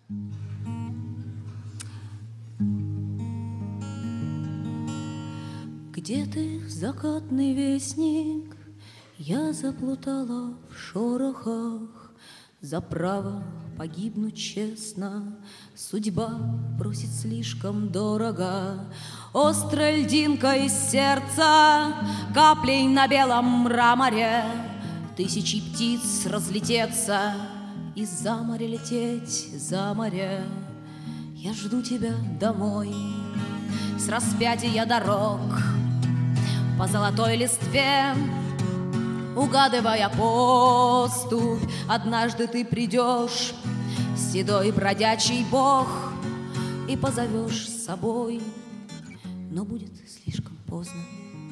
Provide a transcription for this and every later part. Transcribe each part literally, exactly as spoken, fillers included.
Где ты, закатный вестник? Я заплутала в шорохах. За право погибнуть честно судьба просит слишком дорого. Острой льдинкой из сердца, каплей на белом мраморе, тысячи птиц разлететься и за море лететь, за море. Я жду тебя домой с распятия дорог по золотой листве, угадывая поступь. Однажды ты придешь, седой бродячий бог, и позовешь с собой, но будет слишком поздно.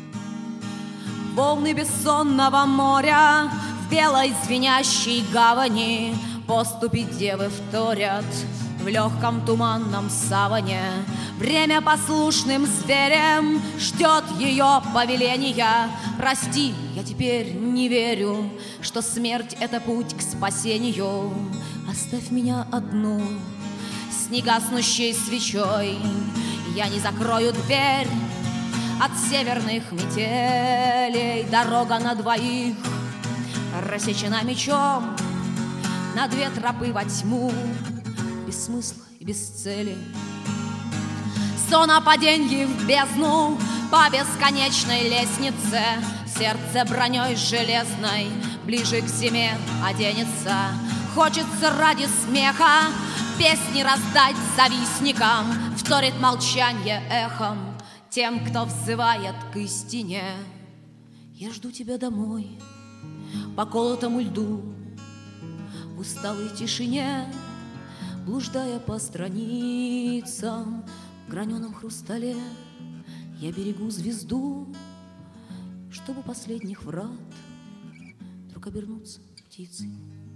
Волны бессонного моря в белой звенящей гавани поступи девы вторят в легком туманном саване. Время послушным зверем ждет ее повеления. Прости, я теперь не верю, что смерть — это путь к спасению. Оставь меня одну с негаснущей свечой. Я не закрою дверь от северных метелей. Дорога на двоих рассечена мечом на две тропы во тьму, без смысла и без цели. Сон о паденье в бездну по бесконечной лестнице. Сердце броней железной ближе к зиме оденется. Хочется ради смеха песни раздать завистникам, вторит молчанье эхом тем, кто взывает к истине. Я жду тебя домой по колотому льду, в усталой тишине, блуждая по страницам. В граненом хрустале я берегу звезду, чтобы последних врат вдруг обернуться птицей.